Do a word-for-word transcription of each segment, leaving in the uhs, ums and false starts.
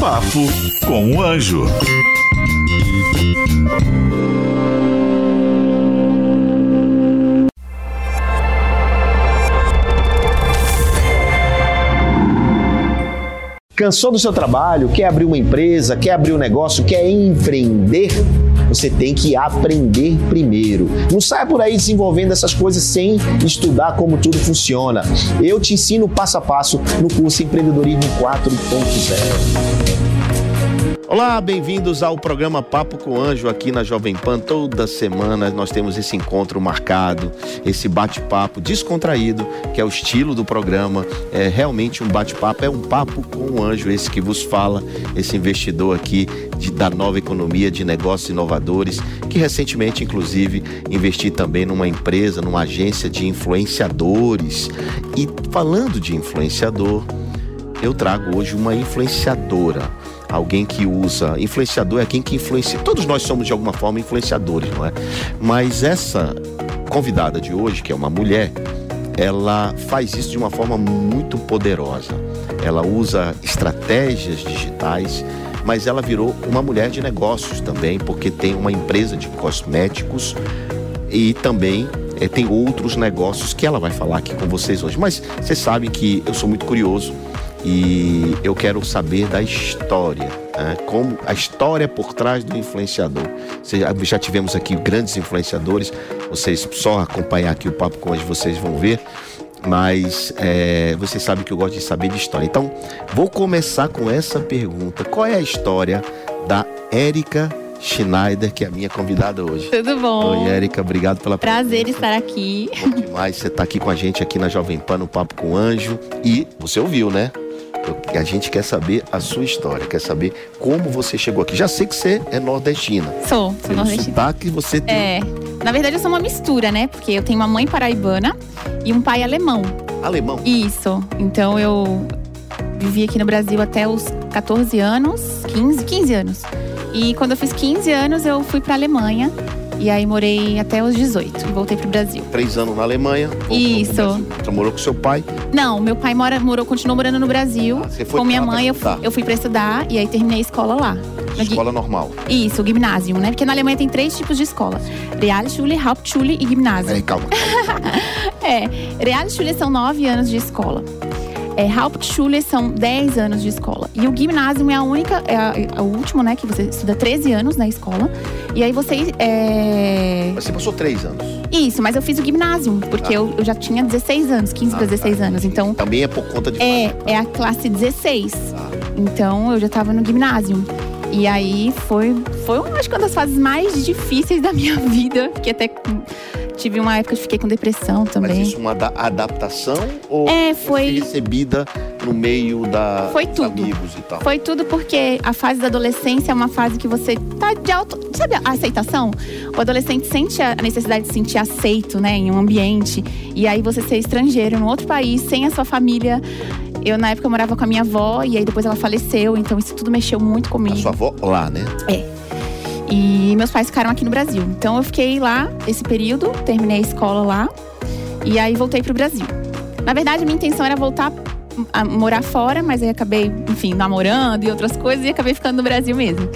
Papo com o Anjo. Cansou do seu trabalho? Quer abrir uma empresa? Quer abrir um negócio? Quer empreender? Você tem que aprender primeiro. Não saia por aí desenvolvendo essas coisas sem estudar como tudo funciona. Eu te ensino passo a passo no curso Empreendedorismo quatro ponto zero. Olá, bem-vindos ao programa Papo com o Anjo aqui na Jovem Pan. Toda semana nós temos esse encontro marcado, esse bate-papo descontraído, que é o estilo do programa. É realmente um bate-papo, é um papo com o Anjo, esse que vos fala, esse investidor aqui de, da nova economia, de negócios inovadores, que recentemente, inclusive, investi também numa empresa, numa agência de influenciadores. E falando de influenciador, eu trago hoje uma influenciadora. Alguém que usa... Influenciador é quem que influencia... Todos nós somos, de alguma forma, influenciadores, não é? Mas essa convidada de hoje, que é uma mulher, ela faz isso de uma forma muito poderosa. Ela usa estratégias digitais, mas ela virou uma mulher de negócios também, porque tem uma empresa de cosméticos e também é, tem outros negócios que ela vai falar aqui com vocês hoje. Mas vocês sabem que eu sou muito curioso e eu quero saber da história, né? Como a história por trás do influenciador. Já tivemos aqui grandes influenciadores, vocês só acompanhar aqui o Papo com Anjo, vocês vão ver, mas é, vocês sabem que eu gosto de saber de história. Então, vou começar com essa pergunta: qual é a história da Érica Schneider, que é a minha convidada hoje? Tudo bom? Oi, Érica, obrigado pela Prazer presença. estar aqui. Bom demais você estar aqui com a gente aqui na Jovem Pan, no Papo com o Anjo. E você ouviu, né? A gente quer saber a sua história, quer saber como você chegou aqui. Já sei que você é nordestina. Sou, sou Pelo nordestina. sotaque você tem... É, na verdade eu sou uma mistura, né? Porque eu tenho uma mãe paraibana e um pai alemão. Alemão? Isso, então eu vivi aqui no Brasil até os catorze anos, quinze, quinze anos. E quando eu fiz quinze anos eu fui pra Alemanha. E aí morei até os dezoito e voltei pro Brasil. Três anos na Alemanha. Isso. Você morou com seu pai? Não, meu pai mora, morou, continuou morando no Brasil. Ah, você foi com minha pra lá mãe, eu pra fui, eu fui pra estudar e aí terminei a escola lá. Escola normal. Isso, o Gymnasium, né? Porque na Alemanha tem três tipos de escola: Realschule, Hauptschule e Gymnasium. Peraí, calma. É, Realschule são nove anos de escola. É, Hauptschule são dez anos de escola. E o Gymnasium é a única, é, a, é o último, né? Que você estuda treze anos na escola. E aí você é... Mas você passou três anos. Isso, mas eu fiz o Gymnasium, porque ah. eu, eu já tinha dezesseis anos, quinze ah, para dezesseis tá. anos. Então, também é por conta de... É, é a classe dezesseis. Ah. Então eu já tava no Gymnasium. E aí foi, foi acho que uma das fases mais difíceis da minha vida. Porque até... Tive uma época que fiquei com depressão também. Mas isso é uma adaptação ou é, foi recebida no meio da, foi dos tudo. amigos e tal? Foi tudo porque a fase da adolescência é uma fase que você tá de auto... Sabe a aceitação? O adolescente sente a necessidade de se sentir aceito, né, em um ambiente. E aí você ser estrangeiro num outro país, sem a sua família. Eu, na época, eu morava com a minha avó e aí depois ela faleceu. Então isso tudo mexeu muito comigo. A sua avó lá, né? É. E meus pais ficaram aqui no Brasil. Então eu fiquei lá esse período, terminei a escola lá. E aí voltei pro Brasil. Na verdade, a minha intenção era voltar a morar fora, mas aí acabei, enfim, namorando e outras coisas. E acabei ficando no Brasil mesmo.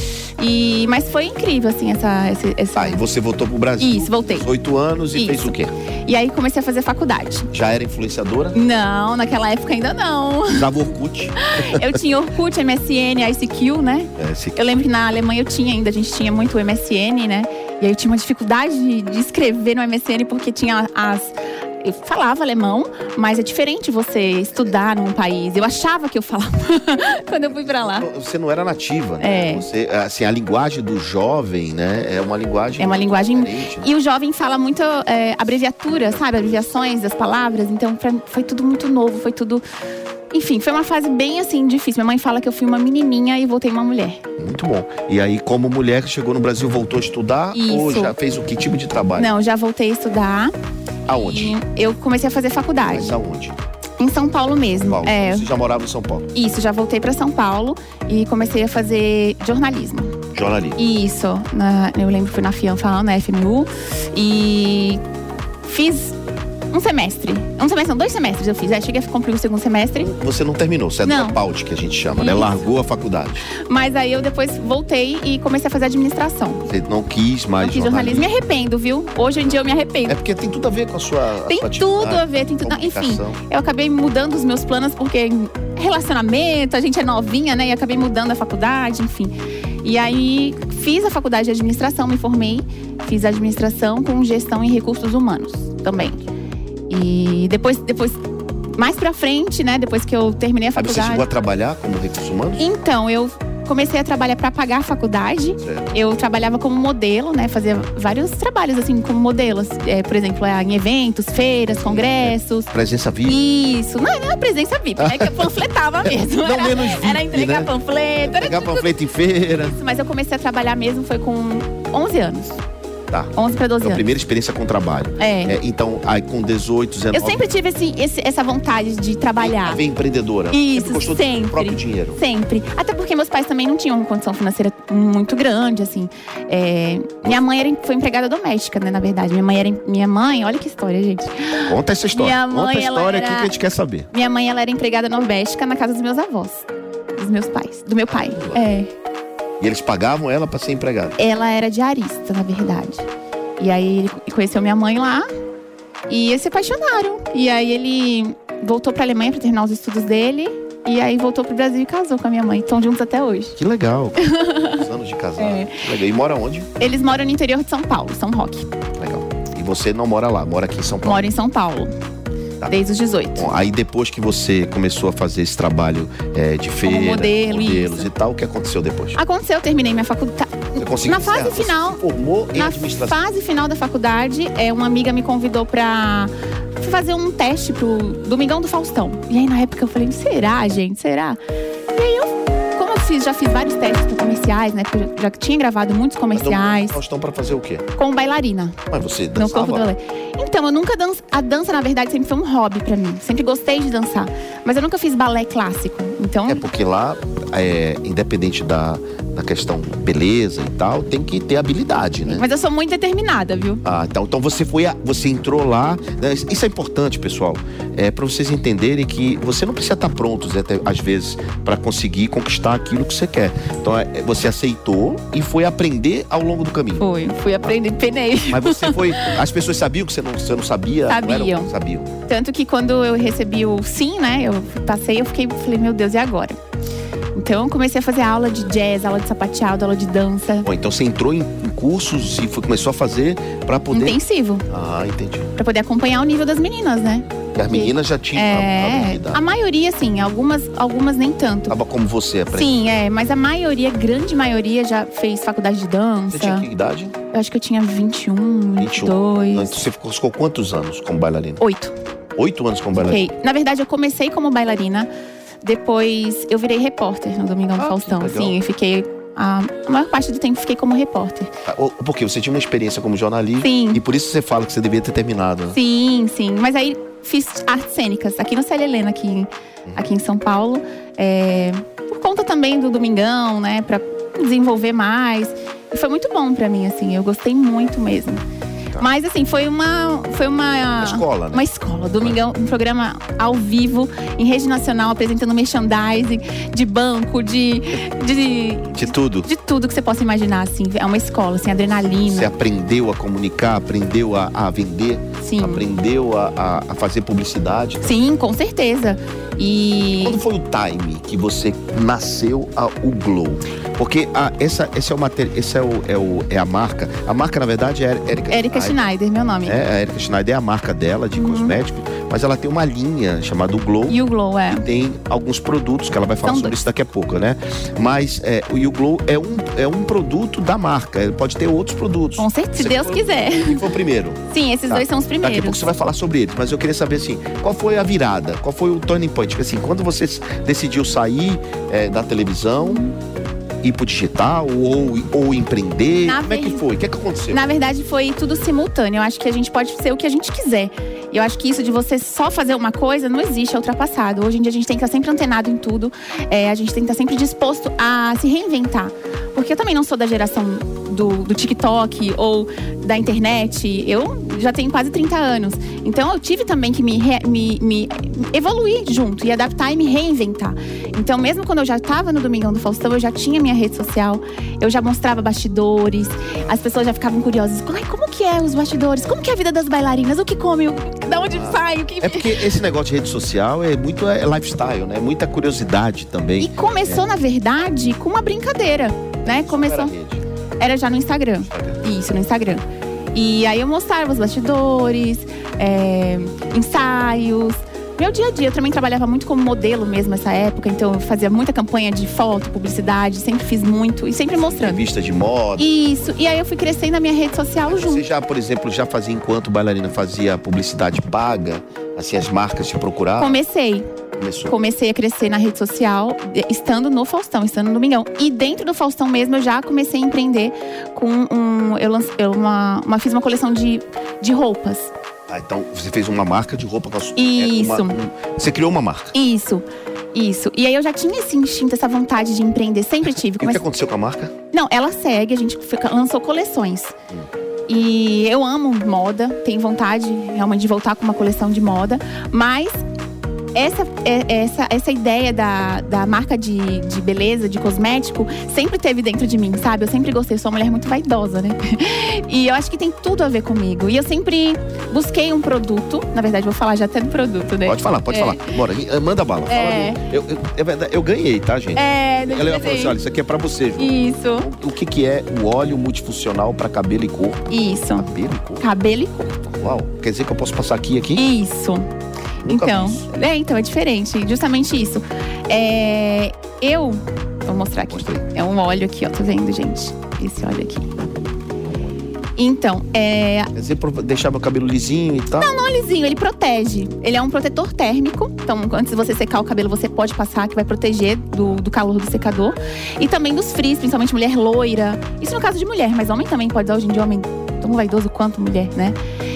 E, mas foi incrível, assim, essa... essa, essa... Ah, e você voltou pro Brasil? Isso, voltei. dezoito anos e Isso. fez o quê? E aí comecei a fazer faculdade. Já era influenciadora? Não, naquela época ainda não. Usava Orkut? Eu tinha Orkut, M S N, I C Q, né? É, I C Q. Eu lembro que na Alemanha eu tinha ainda, a gente tinha muito o M S N, né? E aí eu tinha uma dificuldade de, de escrever no M S N porque tinha as... Eu falava alemão, mas é diferente você estudar num país. Eu achava que eu falava quando eu fui pra lá. Você não era nativa, né? É. Você, assim, a linguagem do jovem, né? É uma linguagem É uma linguagem... diferente, né? E o jovem fala muito é, abreviatura, sabe? Abreviações das palavras. Então, pra... foi tudo muito novo, foi tudo... Enfim, foi uma fase bem, assim, difícil. Minha mãe fala que eu fui uma menininha e voltei uma mulher. Muito bom. E aí, como mulher que chegou no Brasil, voltou a estudar? Isso. Ou já fez o que tipo de trabalho? Não, já voltei a estudar. Aonde? E eu comecei a fazer faculdade. Mas aonde? Em São Paulo mesmo. São Paulo. É. Você já morava em São Paulo? Isso, já voltei pra São Paulo e comecei a fazer jornalismo. Jornalismo. Isso. Na, eu lembro que fui na FIANFA, na F M U. E fiz Um semestre. Um semestre, não, dois semestres eu fiz. Aí cheguei a cumprir o segundo semestre. Você não terminou, você é Não. dropout, que a gente chama, né? Isso. Largou a faculdade. Mas aí eu depois voltei e comecei a fazer administração. Você não quis mais Não fiz jornalismo. Me arrependo, viu? Hoje em dia eu me arrependo. É porque tem tudo a ver com a sua a Tem sua tudo atividade, a ver, tem tudo. Não, enfim, comunicação. eu acabei mudando os meus planos porque relacionamento, a gente é novinha, né? E acabei mudando a faculdade, enfim. E aí fiz a faculdade de administração, me formei. Fiz administração com gestão em recursos humanos também. E depois, depois mais pra frente, né? Depois que eu terminei a Aí você faculdade. chegou a trabalhar como recursos humanos? Então, eu comecei a trabalhar para pagar a faculdade. Certo. Eu trabalhava como modelo, né? Fazia vários trabalhos assim como modelos. É, por exemplo, é, em eventos, feiras, congressos. Presença V I P. Isso, não era presença V I P, né? Que eu panfletava mesmo. Não era, menos V I P, era entregar né? panfleto, era Pegar tudo panfleto em feira. isso. Mas eu comecei a trabalhar mesmo, foi com onze anos. Tá. onze para doze Então, anos. primeira experiência com trabalho. É. É, então, aí com dezoito, dezenove... Eu sempre tive esse, esse- essa vontade de trabalhar. Vem empreendedora. Isso, sempre gostou sempre. do próprio dinheiro. Sempre. Até porque meus pais também não tinham uma condição financeira muito grande, assim. É, minha mãe era, foi empregada doméstica, né, na verdade. Minha mãe era. Minha mãe, olha que história, gente. Conta essa história. Minha Conta mãe, a história ela aqui era- que a gente quer saber. Minha mãe, ela era empregada doméstica na casa dos meus avós. Dos meus pais. Do meu pai. É. E eles pagavam ela pra ser empregada. Ela era diarista, na verdade. E aí ele conheceu minha mãe lá. E eles se apaixonaram. E aí ele voltou pra Alemanha pra terminar os estudos dele. E aí voltou pro Brasil e casou com a minha mãe. Estão juntos até hoje. Que legal. Os anos de casar. É. Que legal. E mora onde? Eles moram no interior de São Paulo, São Roque. Legal. E você não mora lá, mora aqui em São Paulo. Moro em São Paulo. Tá. Desde os dezoito. Bom, aí depois que você começou a fazer esse trabalho é, de feira, modelo, modelos isso. e tal, o que aconteceu depois? Aconteceu, eu terminei minha faculdade. Você conseguiu Na fase encerrar? Você final. se formou em Na administração. fase final da faculdade, é, uma amiga me convidou pra fazer um teste pro Domingão do Faustão. E aí na época eu falei, será, gente? Será? E aí eu, como eu fiz, já fiz vários testes pra comerciais, né? Porque eu já tinha gravado muitos comerciais Faustão pra fazer o quê? com bailarina. Mas você No dançava? corpo do balé. Então, eu nunca danço. A dança, na verdade, sempre foi um hobby pra mim. Sempre gostei de dançar. Mas eu nunca fiz balé clássico. Então, É porque lá, é, independente da, da questão beleza e tal, tem que ter habilidade, né? mas eu sou muito determinada, viu? Ah, então, então você foi, a- você entrou lá, né? Isso é importante, pessoal, é para vocês entenderem que você não precisa estar pronto, né, até, às vezes, para conseguir conquistar aquilo que você quer. Então, é, você aceitou e foi aprender ao longo do caminho. Fui. Fui aprender, penei. Mas você foi, as pessoas sabiam que você não, você não sabia? Não Sabiam. era, sabiam. Tanto que quando eu recebi o sim, né? Eu passei, eu fiquei, falei, meu Deus, e agora? Então eu comecei a fazer aula de jazz, aula de sapateado, aula de dança. Bom, então você entrou em, em cursos e foi, começou a fazer para poder... Intensivo. Ah, entendi. Pra poder acompanhar o nível das meninas, né? E as meninas já tinham a É. habilidade. A maioria, sim. Algumas, algumas nem tanto. Tava como você aprendeu. Sim, é. Mas a maioria, grande maioria, já fez faculdade de dança. Você tinha que idade? Eu acho que eu tinha vinte e um, vinte e dois. Então você ficou, ficou quantos anos como bailarina? Oito. Oito anos como bailarina? Fiquei. Na verdade, eu comecei como bailarina. Depois, eu virei repórter no Domingão do Ah, Faustão. que legal. Sim, eu fiquei... A a maior parte do tempo, fiquei como repórter. Ah, ou- Porque você tinha uma experiência como jornalista. Sim. E por isso você fala que você devia ter terminado. Né? Sim, sim. Mas aí, fiz artes cênicas. Aqui no Célia Helena, aqui, aqui em São Paulo. É, por conta também do Domingão, né? Pra desenvolver mais. E foi muito bom pra mim, assim. Eu gostei muito mesmo. Tá. Mas, assim, foi uma... Foi uma, Uma escola, né? Uma escola. Domingão, um programa ao vivo, em rede nacional, apresentando merchandising de banco, de... De, De tudo. de tudo que você possa imaginar, assim. É uma escola, assim, adrenalina. Você aprendeu a comunicar, aprendeu a, a vender, Sim. aprendeu a, a- a fazer publicidade. Sim, com certeza. E... Quando foi o time que você nasceu a, o Glow? Porque a, essa, essa, é, o mater, essa é, o, é, o, é a marca. A marca, na verdade, é a Erika Erika Schneider, meu nome. É, a Erika Schneider é a marca dela de cosméticos, mas ela tem uma linha chamada Glow. E o Glow, é. Tem alguns produtos, que ela vai falar São sobre dois. isso daqui a pouco, né? Mas é, o You Glow é um, é um produto da marca. Ele pode ter outros produtos. Com certeza, se Você Deus foi- quiser. Quem foi o primeiro? Sim, esses Tá. dois são os Daqui a pouco primeiros. você vai falar sobre eles, mas eu queria saber assim, qual foi a virada? Qual foi o turning point? Tipo assim, quando você decidiu sair é, da televisão, ir pro digital ou, ou empreender? Na Como é que ve- foi? O que é que aconteceu? Na verdade, foi tudo simultâneo. Eu acho que a gente pode ser o que a gente quiser. Eu acho que isso de você só fazer uma coisa não existe, é ultrapassado. Hoje em dia a gente tem que estar sempre antenado em tudo. É, a gente tem que estar sempre disposto a se reinventar. Porque eu também não sou da geração do, do TikTok ou da internet. Eu já tenho quase trinta anos. Então eu tive também que me, re, me, me evoluir junto e adaptar e me reinventar. Então mesmo quando eu já estava no Domingão do Faustão, eu já tinha minha rede social, eu já mostrava bastidores, as pessoas já ficavam curiosas. Ai, como que é os bastidores? Como que é a vida das bailarinas? O que come? Da onde ah, sai? O que... É porque esse negócio de rede social é muito é lifestyle, né? Muita curiosidade também. E começou, é. na verdade, com uma brincadeira, né? Começou. Era já no Instagram. Instagram. Isso, no Instagram. E aí eu mostrava os bastidores, é, ensaios. Meu dia a dia, eu também trabalhava muito como modelo mesmo nessa época. Então eu fazia muita campanha de foto, publicidade. Sempre fiz muito e sempre mostrando. Revista de moda. Isso, e aí eu fui crescendo na minha rede social Mas junto. Você já, por exemplo, já fazia, enquanto bailarina, fazia publicidade paga? Assim, as marcas te procuravam? Comecei. Começou. Comecei a crescer na rede social, estando no Faustão, estando no Domingão. E dentro do Faustão mesmo, eu já comecei a empreender com um… Eu, lance, eu uma, uma, fiz uma coleção de, de roupas. Ah, então você fez uma marca de roupa com a sua… Isso. É uma, um, você criou uma marca. Isso, isso. E aí eu já tinha esse instinto, essa vontade de empreender, sempre tive. E o que aconteceu com a marca? Não, ela segue, a gente lançou coleções. Hum. E eu amo moda, tenho vontade realmente de voltar com uma coleção de moda. Mas… Essa, essa, essa ideia da, da marca de, de beleza, de cosmético, sempre teve dentro de mim, sabe? Eu sempre gostei, eu sou uma mulher muito vaidosa, né? E eu acho que tem tudo a ver comigo. E eu sempre busquei um produto, na verdade, vou falar já até do produto, né? Pode falar, pode é. falar. Bora, manda bala. É. Fala eu, eu, é verdade, eu ganhei, tá, gente? É, Ela falou assim, olha, isso aqui é pra você, Ju. Isso. O, o que que é o óleo multifuncional pra cabelo e corpo? Isso. Cabelo e corpo? Cabelo e corpo. Uau, quer dizer que eu posso passar aqui aqui? Isso. Nunca então, vi. é, então, é diferente. Justamente isso. É, eu… Vou mostrar aqui. Mostrei. É um óleo aqui, ó. Tá vendo, gente? Esse óleo aqui. Então, é… Quer dizer, deixar meu cabelo lisinho e tal? Não, não lisinho. Ele protege. Ele é um protetor térmico. Então, antes de você secar o cabelo, você pode passar, que vai proteger do, do calor do secador. E também dos frios, principalmente mulher loira. Isso no caso de mulher, mas homem também pode usar hoje em dia. Homem tão vaidoso quanto mulher, né?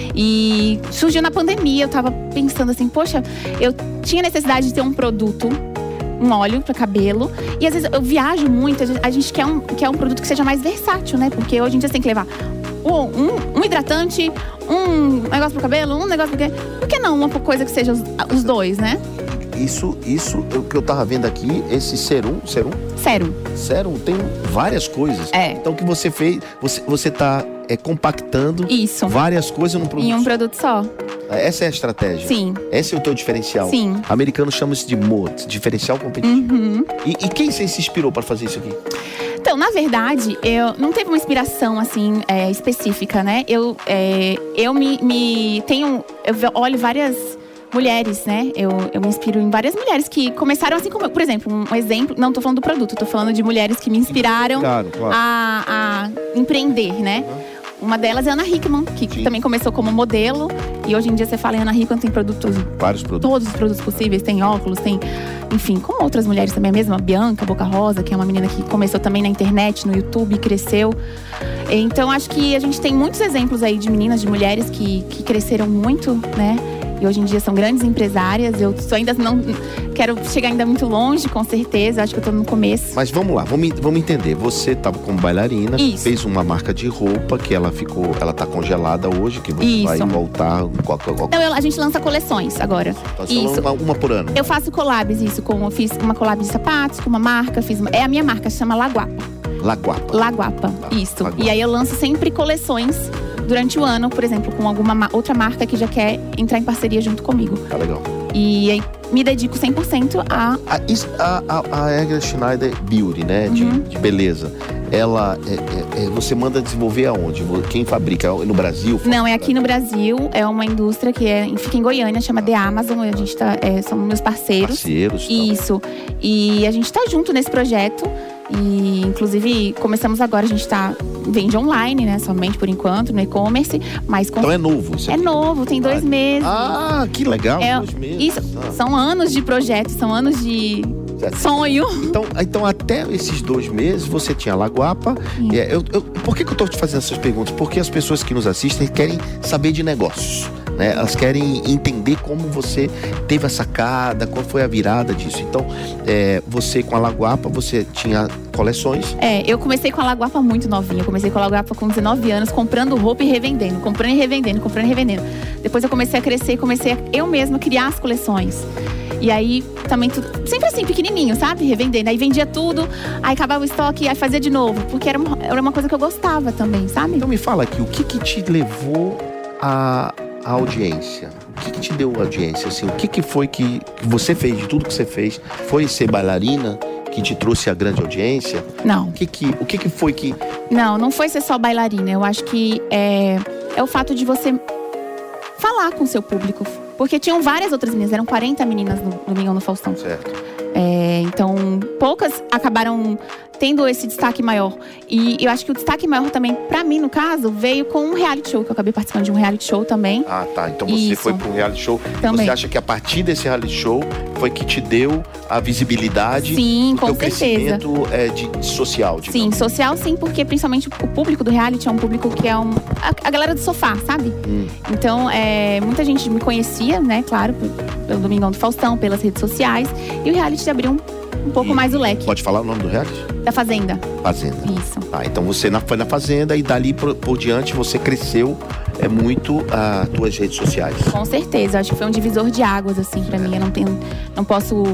E surgiu na pandemia, eu tava pensando assim, poxa, eu tinha necessidade de ter um produto, um óleo para cabelo. E às vezes eu viajo muito, a gente quer um, quer um produto que seja mais versátil, né? Porque hoje em dia você tem que levar um, um hidratante, um negócio pro cabelo, um negócio pro… Por que não uma coisa que seja os, os dois, né? Isso, isso, o que eu tava vendo aqui, esse serum, serum? Sérum. Sérum tem várias coisas. É. Então o que você fez, você, você tá é, compactando Isso. várias coisas num produto em um só. produto só. Essa é a estratégia? Sim. Esse é o teu diferencial? Sim. O americano chama isso de M O D, diferencial competitivo. Uhum. E, e quem você se inspirou para fazer isso aqui? Então, na verdade, eu não teve uma inspiração, assim, é, específica, né? Eu, é, eu me, me… Tenho… Eu olho várias… mulheres, né? Eu, eu me inspiro em várias mulheres que começaram assim como eu. Por exemplo, um exemplo… Não tô falando do produto, tô falando de mulheres que me inspiraram claro, claro. A, a empreender, né? Uhum. Uma delas é a Ana Hickman, que Sim. também começou como modelo. E hoje em dia você fala em Ana Hickman, tem produtos… Vários produtos. Todos os produtos possíveis, tem óculos, tem… Enfim, como outras mulheres também, a mesma Bianca Boca Rosa, que é uma menina que começou também na internet, no YouTube, cresceu. Então, acho que a gente tem muitos exemplos aí de meninas, de mulheres que, que cresceram muito, né? E hoje em dia são grandes empresárias. Eu só ainda não… Quero chegar ainda muito longe, com certeza. Acho que eu tô no começo. Mas vamos lá, vamos, vamos entender. Você estava como bailarina, Isso. fez uma marca de roupa que ela ficou… Ela tá congelada hoje, que você Isso. vai voltar… Qual, qual, qual... Então, a gente lança coleções agora. Tá, isso. Uma, uma por ano. Eu faço collabs, isso. Com, eu fiz uma collab de sapatos com uma marca. Fiz uma, é a minha marca, se chama Laguapa. Laguapa. Laguapa, Ah, isso. Laguapa. E aí eu lanço sempre coleções durante o ano, por exemplo, com alguma ma- outra marca que já quer entrar em parceria junto comigo. Tá legal. E aí me dedico cem por cento a… A, isso- a, a, a Egger Schneider Beauty, né? De, Uhum. de beleza. Ela… É, é, é, você manda desenvolver aonde? Quem fabrica? É no Brasil? Não, é aqui no Brasil, é uma indústria que é, fica em Goiânia, chama The Amazon. A gente tá… É, são meus parceiros. Parceiros. Tal. Isso. E a gente tá junto nesse projeto. E, inclusive, começamos agora, a gente tá… Vende online, né? Somente por enquanto, no e-commerce. Mas com… Então é novo isso É aqui. novo, tem dois Ah, meses. Ah, que legal. É, dois meses. Isso, Ah. são anos de projeto, são anos de Certo. sonho. Então, então, até esses dois meses, você tinha a Laguapa. Sim. É, eu, eu, por que, que eu estou te fazendo essas perguntas? Porque as pessoas que nos assistem querem saber de negócios. né? Elas querem entender como você teve a sacada, qual foi a virada disso. Então, é, você com a Lagoapa, você tinha coleções? É, eu comecei com a Lagoapa muito novinha. Eu comecei com a Lagoapa com dezenove anos, comprando roupa e revendendo. Comprando e revendendo, comprando e revendendo. Depois eu comecei a crescer e comecei a, eu mesma criar as coleções. E aí, também tudo, sempre assim, pequenininho, sabe? Revendendo. Aí vendia tudo, aí acabava o estoque, aí fazia de novo. Porque era uma, era uma coisa que eu gostava também, sabe? Então me fala aqui, o que que te levou à audiência? O que que te deu audiência? Assim, o que que foi que você fez, de tudo que você fez? Foi ser bailarina que te trouxe a grande audiência? Não. O que que, o que que foi que... Não, não foi ser só bailarina. Eu acho que é, é o fato de você falar com o seu público. Porque tinham várias outras meninas, eram quarenta meninas no Domingão no Faustão. Certo. É, então, poucas acabaram tendo esse destaque maior. E eu acho que o destaque maior também, pra mim, no caso, veio com um reality show, que eu acabei participando de um reality show também. Ah, tá. Então você Isso. foi para um reality show. Também. Você acha que a partir desse reality show foi que te deu a visibilidade? Sim, do com teu certeza. crescimento é, de, de social, digamos. Sim, social sim, porque principalmente o público do reality é um público que é um, a, a galera do sofá, sabe? Hum. Então, é, muita gente me conhecia, né, claro, pelo Domingão do Faustão, pelas redes sociais. E o reality abriu um Um pouco E mais o leque. Pode falar o nome do reality? Da Fazenda. Fazenda. Isso. Tá, então você na, foi na Fazenda e dali por, por diante você cresceu é, muito as tuas redes sociais. Com certeza. Acho que foi um divisor de águas, assim, pra é. mim. Eu não, tenho, não posso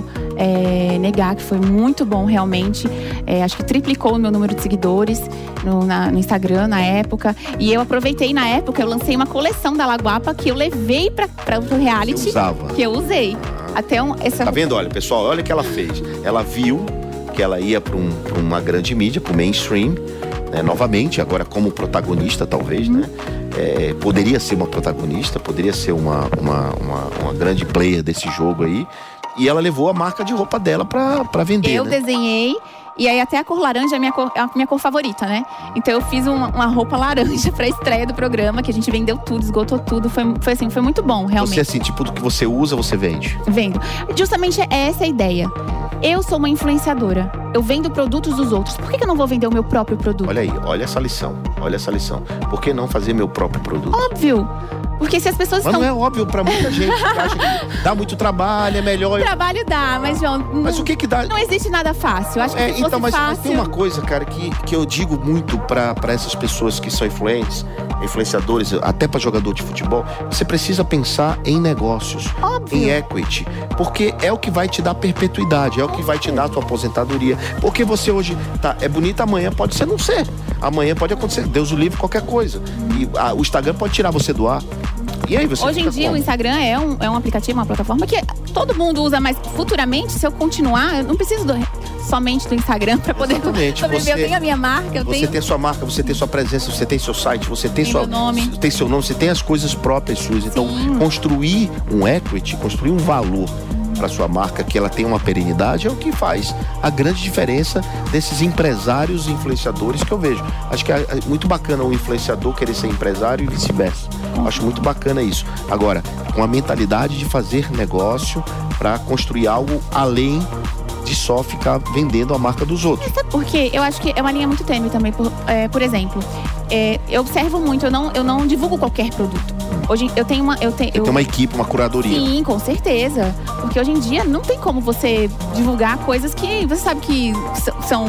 é, negar que foi muito bom, realmente. É, acho que triplicou o meu número de seguidores no, na, no Instagram, na época. E eu aproveitei, na época, eu lancei uma coleção da Lagoapa que eu levei pra, pra, pro reality. Você usava? Que eu usei. Até um, essa... Tá vendo? Olha, pessoal, olha o que ela fez. Ela viu que ela ia para um, pra uma grande mídia, para o mainstream, né? Novamente, agora como protagonista, talvez, Uhum. né? É, poderia ser uma protagonista, poderia ser uma, uma, uma, uma grande player desse jogo aí. E ela levou a marca de roupa dela para vender, Eu né? desenhei. E aí até a cor laranja é a minha cor, é a minha cor favorita, né? Então eu fiz uma, uma roupa laranja pra estreia do programa, que a gente vendeu tudo, esgotou tudo. Foi, foi assim, foi muito bom, realmente. Você, assim, tipo, do que você usa, você vende? Vendo. Justamente essa é a ideia. Eu sou uma influenciadora. Eu vendo produtos dos outros. Por que que eu não vou vender o meu próprio produto? Olha aí, olha essa lição. Olha essa lição. Por que não fazer meu próprio produto? Óbvio. Porque se as pessoas Mas estão... não é óbvio pra muita gente que acha que dá muito trabalho, é melhor... Trabalho dá, mas, João... Mas não, o que que dá... Não existe nada fácil. Eu acho que É, se fosse então, mas, fácil... mas tem uma coisa, cara, que, que eu digo muito pra, pra essas pessoas que são influentes, influenciadores, até pra jogador de futebol, você precisa pensar em negócios, Óbvio. em equity, porque é o que vai te dar perpetuidade, é o que vai te dar a tua aposentadoria. Porque você hoje tá, é bonita, amanhã pode ser não ser. Amanhã pode acontecer, Deus o livre, qualquer coisa. E a, o Instagram pode tirar você do ar. E aí você Hoje em fica dia como? o Instagram é um, é um aplicativo, uma plataforma que todo mundo usa, mas futuramente, se eu continuar, eu não preciso do, somente do Instagram para poder Exatamente. sobreviver. Você- Eu tenho a minha marca, eu Você tenho... tem sua marca, você tem sua presença, você tem seu site, você tem, Tem sua, meu nome. tem seu nome, você tem as coisas próprias suas. Então, Sim. construir um equity, construir um valor para sua marca, que ela tenha uma perenidade, é o que faz a grande diferença desses empresários e influenciadores que eu vejo. Acho que é é muito bacana o influenciador querer ser empresário e vice-versa. Acho muito bacana isso. Agora, com a mentalidade de fazer negócio para construir algo além de só ficar vendendo a marca dos outros. Sabe por quê? Eu acho que é uma linha muito tênue também. Por, é, por exemplo, é, eu observo muito, eu não, eu não divulgo qualquer produto. Hoje eu tenho uma... Eu tenho, Você eu, tem uma equipe, uma curadoria. Sim, com certeza. Porque hoje em dia não tem como você divulgar coisas que você sabe que s- são,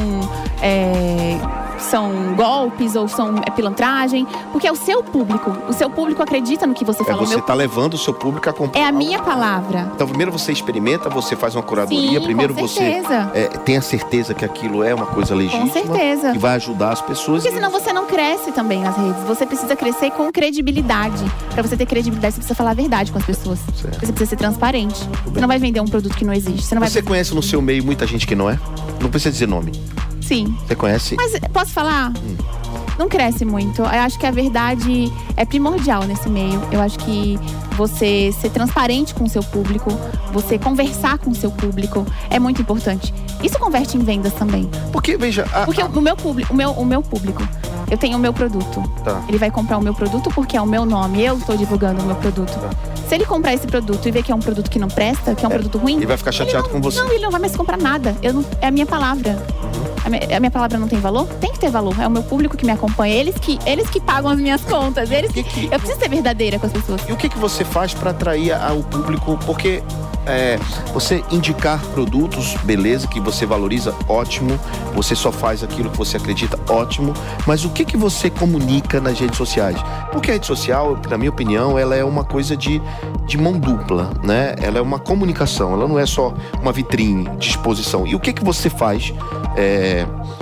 é, são golpes ou são é, pilantragem. Porque é o seu público. O seu público acredita no que você É, fala. O você meu, tá levando o seu público a comprar. é a algo. minha palavra. Então, primeiro você experimenta, você faz uma curadoria. Sim, primeiro com você certeza. é, tem a certeza que aquilo é uma coisa legítima. Com certeza. E vai ajudar as pessoas. Porque senão você não cresce também nas redes. Você precisa crescer com credibilidade. Pra você ter credibilidade, você precisa falar a verdade com as pessoas. Certo. Você precisa ser transparente. Você não vai vender um produto que não existe. Você não vai Você conhece no seu meio muita gente que não é? Não precisa dizer nome. Sim. Você conhece? Mas posso falar? Hum. Não cresce muito. Eu acho que a verdade é primordial nesse meio. Eu acho que você ser transparente com o seu público, você conversar com o seu público é muito importante. Isso converte em vendas também. Porque, veja... A, Porque a- o meu público, o meu, o meu público, eu tenho o meu produto. Tá. Ele vai comprar o meu produto porque é o meu nome, eu estou divulgando o meu produto. Tá. Se ele comprar esse produto e ver que é um produto que não presta, que é um produto ruim, Ele vai ficar chateado não, com você. Não, ele não vai mais comprar nada. Eu não, é a minha palavra. Uhum. a minha, a minha palavra não tem valor? Tem que ter valor. É o meu público que me acompanha. Eles que, eles que pagam as minhas contas. Eles que, que, eu preciso ser verdadeira com as pessoas. E o que, que você faz para atrair ao público? Porque é, você indicar produtos, beleza, que você valoriza, ótimo. Você só faz aquilo que você acredita, ótimo. Mas o que, que você comunica nas redes sociais? Porque a rede social, na minha opinião, ela é uma coisa de, de mão dupla, né? Ela é uma comunicação, ela não é só uma vitrine de exposição. E o que, que você faz? É,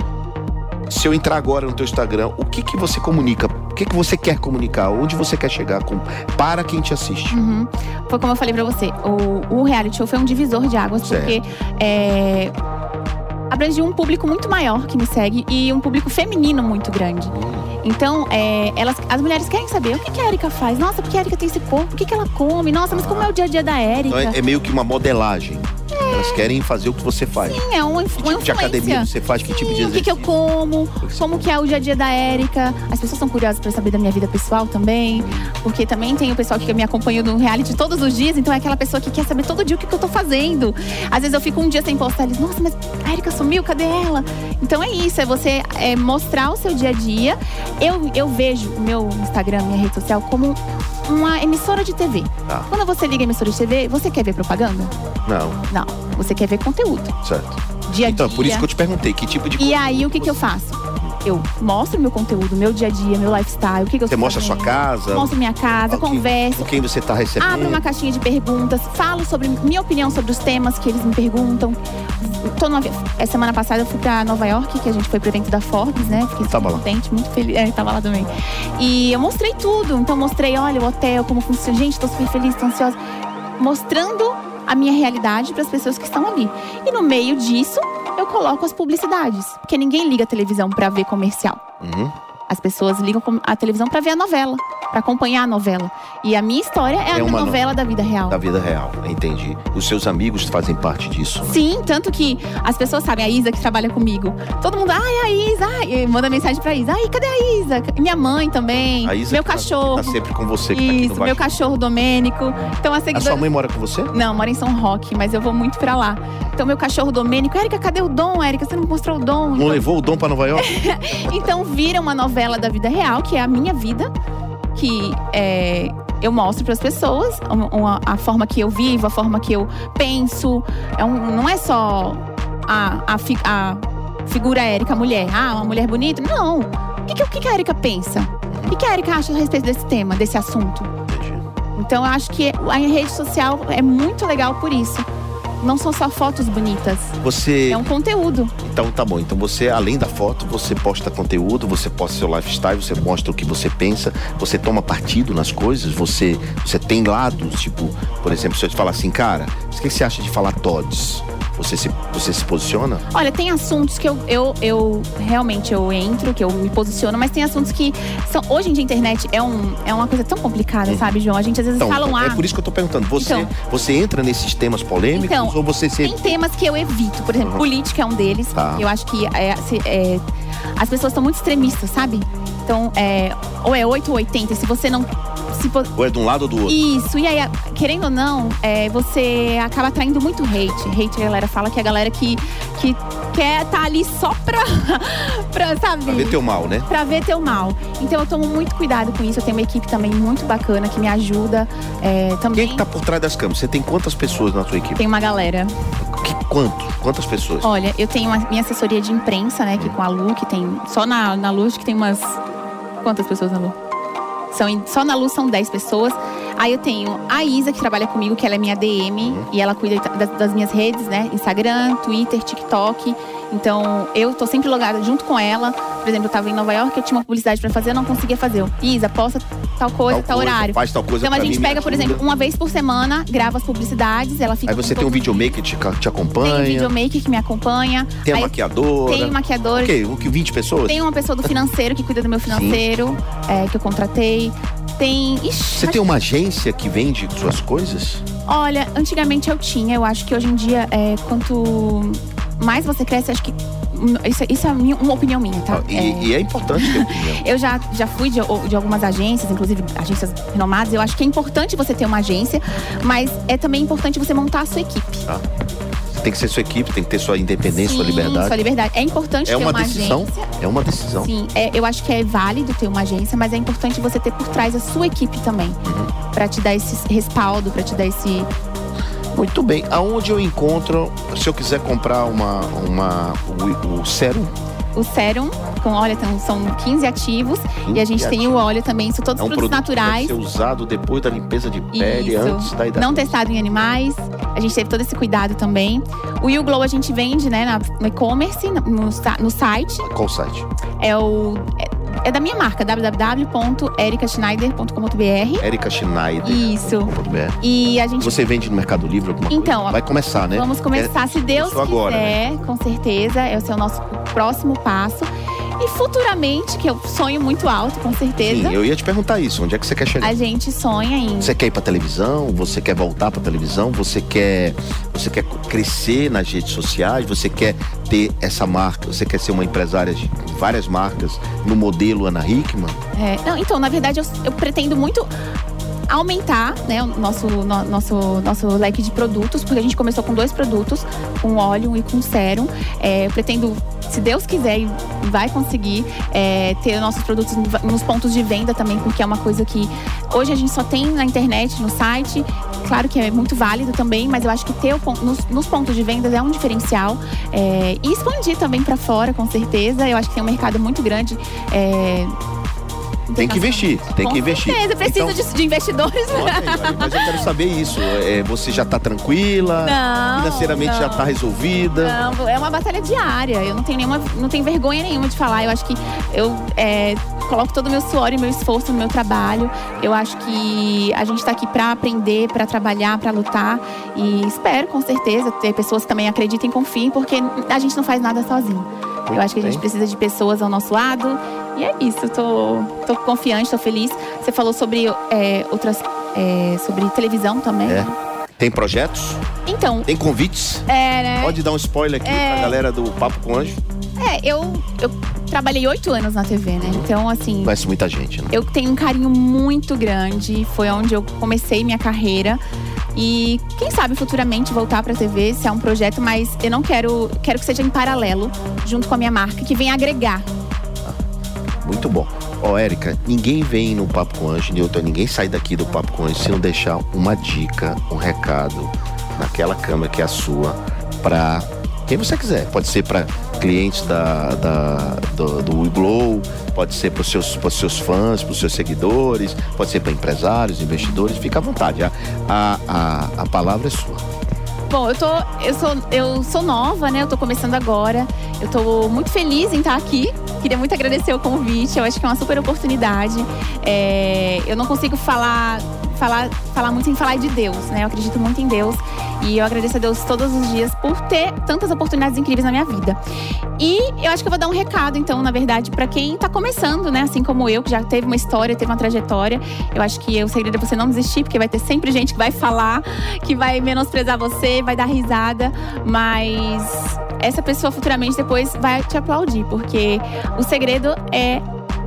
se eu entrar agora no teu Instagram, o que, que você comunica? O que, que você quer comunicar? Onde você quer chegar com, para quem te assiste? Uhum. Foi como eu falei pra você, o, o reality show foi um divisor de águas, certo. Porque é, abrangiu um público muito maior que me segue e um público feminino muito grande. Hum. Então, é, elas, as mulheres querem saber o que, que a Érica faz. Nossa, por que a Érica tem esse corpo? O que, que ela come? Nossa, mas como é o dia a dia da Érica? Então é, é meio que uma modelagem. É. Elas querem fazer o que você faz. Sim, é uma, que uma tipo de academia você faz? Sim, que tipo de exercício? O que, que eu como? Como que é o dia a dia da Érica? As pessoas são curiosas pra saber da minha vida pessoal também. Porque também tem o pessoal que me acompanha no reality todos os dias. Então é aquela pessoa que quer saber todo dia o que, que eu tô fazendo. Às vezes eu fico um dia sem postar. Eles, nossa, mas a Érica sumiu, cadê ela? Então é isso, é você é, mostrar o seu dia a dia. Eu, eu vejo o meu Instagram, minha rede social, como uma emissora de T V. Ah. Quando você liga a emissora de T V, você quer ver propaganda? Não. Não, você quer ver conteúdo. Certo. Dia a então, dia. por isso que eu te perguntei, que tipo de E aí, o que, que eu faço? Eu mostro meu conteúdo, meu dia a dia, meu lifestyle, o que, que eu Você tô mostra a sua casa? Mostro minha casa, com converso. Com quem você tá recebendo? Abro uma caixinha de perguntas, falo sobre minha opinião sobre os temas que eles me perguntam. Tô no, essa semana passada eu fui pra Nova York, que a gente foi pro evento da Forbes, né? Fiquei super contente, muito feliz. É, tava lá também. E eu mostrei tudo. Então mostrei, olha, o hotel, como funciona. Gente, tô super feliz, tô ansiosa. Mostrando a minha realidade para as pessoas que estão ali. E no meio disso, eu coloco as publicidades. Porque ninguém liga a televisão para ver comercial. Uhum. As pessoas ligam a televisão para ver a novela, para acompanhar a novela. E a minha história é, é a minha novela no... da vida real. Da vida real, entendi. Os seus amigos fazem parte disso, né? Sim, tanto que as pessoas sabem, a Isa que trabalha comigo. Todo mundo, ai, a Isa, ai, manda mensagem pra Isa. Ai, cadê a Isa? Minha mãe também, a Isa meu que cachorro. Tá, que tá sempre com você, que Isso, tá aqui no meu cachorro Domênico. Então, a, seguidora... a sua mãe mora com você? Não, mora em São Roque, mas eu vou muito pra lá. Então, meu cachorro Domênico, Érica, cadê o Dom, Érica? Você não mostrou o Dom? Não então... levou o Dom pra Nova York? Então, vira uma novela da vida real, que é a minha vida, que é, eu mostro para as pessoas uma, uma, a forma que eu vivo, a forma que eu penso. É um, não é só a, a, fi, a figura Érica, a mulher. Ah, uma mulher bonita. Não. O que, que, que a Érica pensa? O que, que a Érica acha a respeito desse tema, desse assunto? Então, eu acho que a rede social é muito legal por isso. Não são só fotos bonitas. Você... É um conteúdo. Então tá bom. Então você, além da foto, você posta conteúdo, você posta seu lifestyle, você mostra o que você pensa, você toma partido nas coisas, você, você tem lados, tipo, por exemplo, se eu te falar assim, cara, o que você acha de falar todes? Você se, você se posiciona? Olha, tem assuntos que eu, eu, eu realmente eu entro, que eu me posiciono, mas tem assuntos que são. Hoje em dia a internet é, um, é uma coisa tão complicada, hum. sabe, João? A gente às vezes então, fala um então, ah, é por isso que eu tô perguntando. Você, então, você entra nesses temas polêmicos então, ou você se. Tem temas que eu evito, por exemplo, uhum. política é um deles. Tá. Eu acho que é, se, é, as pessoas estão muito extremistas, sabe? Então, é, ou é oito ou oitenta, se você não. Se po... Ou é de um lado ou do outro. Isso, e aí, querendo ou não, é, você acaba atraindo muito hate. Hate, a galera fala que é a galera que, que quer estar tá ali só pra, pra, sabe? Pra ver teu mal, né? Pra ver teu mal. Então eu tomo muito cuidado com isso. Eu tenho uma equipe também muito bacana que me ajuda. É, também... Quem é que tá por trás das câmeras? Você tem quantas pessoas na sua equipe? Tem uma galera. Que, quanto? Quantas pessoas? Olha, eu tenho uma, minha assessoria de imprensa, né? Que hum. com a Lu, que tem… Só na, na Lu, acho que tem umas… Quantas pessoas na Lu? São, só na Luz são dez pessoas. Aí eu tenho a Isa, que trabalha comigo, que ela é minha D M. Uhum. E ela cuida das, das minhas redes, né? Instagram, Twitter, TikTok. Então, eu tô sempre logada junto com ela. Por exemplo, eu tava em Nova York, eu tinha uma publicidade pra fazer, eu não conseguia fazer. Eu, Isa, posta tal coisa, tal, tal coisa, horário. Faz tal coisa. Então a gente mim, pega, por exemplo, uma vez por semana, grava as publicidades, ela fica. Aí você tem um videomaker que te, te acompanha. Tem um videomaker que me acompanha. Tem a maquiadora. Tem maquiadora. O quê? O que? vinte pessoas? Tem uma pessoa do financeiro que cuida do meu financeiro, é, que eu contratei. Tem. Ixi, você tem uma agência que vende suas coisas? Olha, antigamente eu tinha. Eu acho que hoje em dia, é, quanto mais você cresce, acho que. Isso, isso é uma opinião minha, tá? E é, e é importante ter opinião. Eu já, já fui de, de algumas agências, inclusive agências renomadas. Eu acho que é importante você ter uma agência, mas é também importante você montar a sua equipe. Ah. tem que ser sua equipe, tem que ter sua independência, Sim, sua liberdade. Sua liberdade. É importante É ter uma uma decisão. agência. É uma decisão. Sim, é, eu acho que é válido ter uma agência, mas é importante você ter por trás a sua equipe também. Uhum. Pra te dar esse respaldo, pra te dar esse... Muito bem. Aonde eu encontro, se eu quiser comprar uma, uma, o, o sérum? O sérum, com óleo, então, são quinze ativos. E a gente quinze tem o óleo também, são todos É um produtos produto naturais. que vai ser usado depois da limpeza de pele, Isso. antes da idade. Não testado em animais. A gente teve todo esse cuidado também. O You Glow a gente vende, né, na- no e-commerce, no, no sa- no site. Qual site? É o... É, é da minha marca, w w w ponto erica schneider ponto com ponto b r. Erica Schneider. Isso. .br. E a gente... Você vende no Mercado Livre alguma Então, coisa? Vai começar, né? Vamos começar, se Deus Isso agora, quiser, né? com certeza. Esse é o nosso próximo passo. E futuramente, que eu sonho muito alto, com certeza, Sim, eu ia te perguntar isso. Onde é que você quer chegar? a gente sonha em... Você quer ir pra televisão? Você quer voltar pra televisão? Você quer, você quer crescer nas redes sociais? Você quer ter essa marca? Você quer ser uma empresária de várias marcas no modelo Ana Hickman? É, não, então, na verdade, eu, eu pretendo muito aumentar, né, o nosso, no- nosso, nosso leque de produtos, porque a gente começou com dois produtos, com óleo e com sérum. É, eu pretendo, se Deus quiser, e vai conseguir é, ter nossos produtos nos pontos de venda também, porque é uma coisa que hoje a gente só tem na internet, no site. Claro que é muito válido também, mas eu acho que ter o pon- nos, nos pontos de vendas é um diferencial. É, e expandir também para fora, com certeza. Eu acho que tem um mercado muito grande. É, Tem que investir, tem Com que investir. certeza, precisa Então, de, de investidores. olha aí, olha, mas eu quero saber isso. É, você já tá tranquila? Não, Financeiramente não. já tá resolvida? Não, é uma batalha diária. Eu não tenho nenhuma, não tenho vergonha nenhuma de falar. Eu acho que eu é, coloco todo o meu suor e meu esforço no meu trabalho. Eu acho que a gente tá aqui pra aprender, pra trabalhar, pra lutar. E espero, com certeza, ter pessoas que também acreditem e confiem, porque a gente não faz nada sozinho. Eu acho que a gente bem. precisa de pessoas ao nosso lado. E é isso, tô, tô confiante, tô feliz. Você falou sobre é, outras. É, sobre televisão também. É. Tem projetos? Então, Tem convites? é, né? Pode dar um spoiler aqui É. pra galera do Papo com Anjo? É, eu, eu trabalhei oito anos na T V, né? Então, assim, Conhece muita gente, né? eu tenho um carinho muito grande. Foi onde eu comecei minha carreira. E quem sabe futuramente voltar pra T V, se é um projeto, mas eu não quero, quero que seja em paralelo, junto com a minha marca, que venha agregar. Muito bom. Ó, Érica, ninguém vem no Papo com Anjo, Newton, ninguém sai daqui do Papo com Anjo se não deixar uma dica, um recado naquela câmera que é a sua, pra quem você quiser. Pode ser pra clientes da, da, do, do We Glow, pode ser pros seus, pros seus fãs, pros seus seguidores, pode ser pra empresários, investidores, fica à vontade. A, a, a, a palavra é sua. Bom, eu tô. Eu sou, eu sou nova, né? Eu tô começando agora. Eu tô muito feliz em estar aqui. Queria muito agradecer o convite. Eu acho que é uma super oportunidade. É, eu não consigo falar, falar, falar muito sem falar de Deus, né? Eu acredito muito em Deus. E eu agradeço a Deus todos os dias por ter tantas oportunidades incríveis na minha vida. E eu acho que eu vou dar um recado, então, na verdade, pra quem tá começando, né? Assim como eu, que já teve uma história, teve uma trajetória. Eu acho que o segredo é você não desistir, porque vai ter sempre gente que vai falar, que vai menosprezar você, vai dar risada. Mas essa pessoa futuramente depois vai te aplaudir, porque o segredo é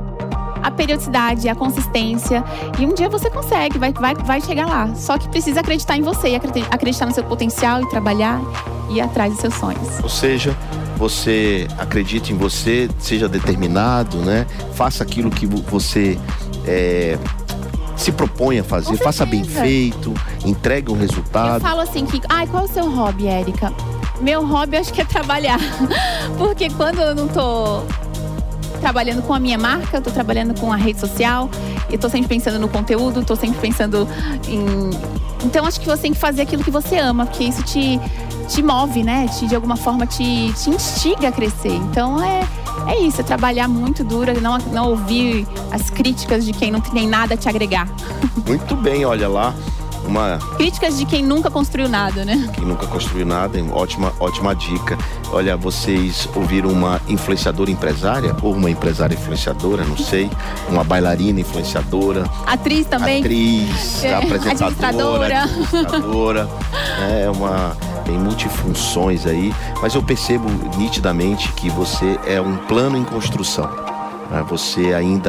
a periodicidade, a consistência. E um dia você consegue, vai, vai, vai chegar lá. Só que precisa acreditar em você, e acreditar no seu potencial e trabalhar e ir atrás dos seus sonhos. Ou seja, você acredite em você, seja determinado, né? Faça aquilo que você é, se propõe a fazer, Com faça bem certeza. feito, entregue um Eu resultado. falo assim que, ai, qual é o seu hobby, Érica? Meu hobby eu acho que é trabalhar. Porque quando eu não tô trabalhando com a minha marca, eu tô trabalhando com a rede social, eu tô sempre pensando no conteúdo, tô sempre pensando em... Então acho que você tem que fazer aquilo que você ama, porque isso te, te move, né? Te, de alguma forma te, te instiga a crescer. Então é, é isso, é trabalhar muito duro, não, não ouvir as críticas de quem não tem nada a te agregar. Muito bem, olha lá. Uma Críticas de quem nunca construiu nada, né? que nunca construiu nada, hein? ótima, ótima dica. Olha, vocês ouviram uma influenciadora empresária ou uma empresária influenciadora, não sei, uma bailarina influenciadora, Atriz também. atriz, É, apresentadora, administradora. administradora, né? É uma tem multifunções aí, mas eu percebo nitidamente que você é um plano em construção. né? Você ainda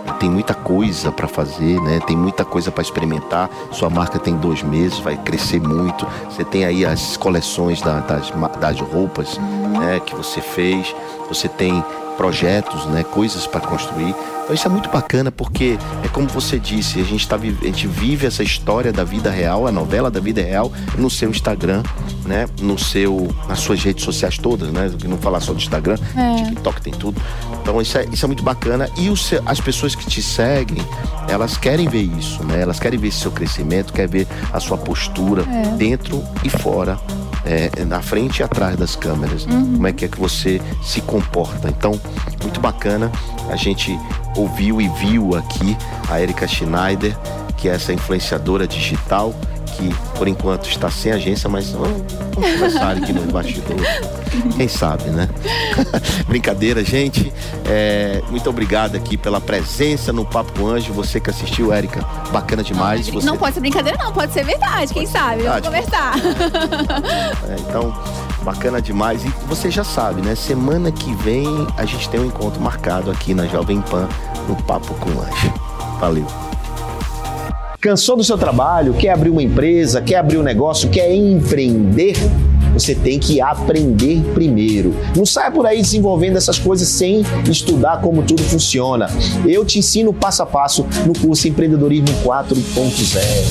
tem muita coisa para fazer, né? Tem muita coisa para experimentar. Sua marca tem dois meses, vai crescer muito. Você tem aí as coleções da, das, das roupas, né, que você fez. Você tem projetos, né, coisas para construir. Então isso é muito bacana porque é como você disse, a gente, tá, a gente vive essa história da vida real, a novela da vida real no seu Instagram, né, no seu, nas suas redes sociais todas, né, não falar só do Instagram, é. TikTok tem tudo. Então isso é, isso é muito bacana e o seu, as pessoas que te seguem, elas querem ver isso, né, elas querem ver esse seu crescimento, querem ver a sua postura é. dentro e fora. É, na frente e atrás das câmeras, uhum. como é que é que você se comporta. Então, muito bacana, a gente ouviu e viu aqui a Erika Schneider, que é essa influenciadora digital, que por enquanto está sem agência, mas vamos, vamos conversar aqui no bastidor. Quem sabe, né? Brincadeira, gente. É, muito obrigado aqui pela presença no Papo com Anjo. Você que assistiu, Erika, bacana demais. Não, você... não pode ser brincadeira, não. Pode ser verdade, quem sabe? Vamos conversar. É, então, bacana demais. E você já sabe, né? Semana que vem a gente tem um encontro marcado aqui na Jovem Pan, no Papo com Anjo. Valeu. Cansou do seu trabalho? Quer abrir uma empresa? Quer abrir um negócio? Quer empreender? Você tem que aprender primeiro. Não saia por aí desenvolvendo essas coisas sem estudar como tudo funciona. Eu te ensino passo a passo no curso Empreendedorismo quatro ponto zero.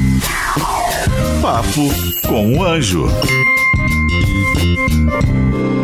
Papo com o Anjo.